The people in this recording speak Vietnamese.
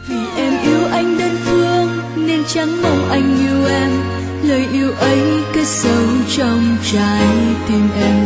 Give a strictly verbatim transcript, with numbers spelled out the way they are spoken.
Vì em yêu anh đơn phương nên chẳng mong anh yêu em, lời yêu ấy cất sâu trong trái tim em.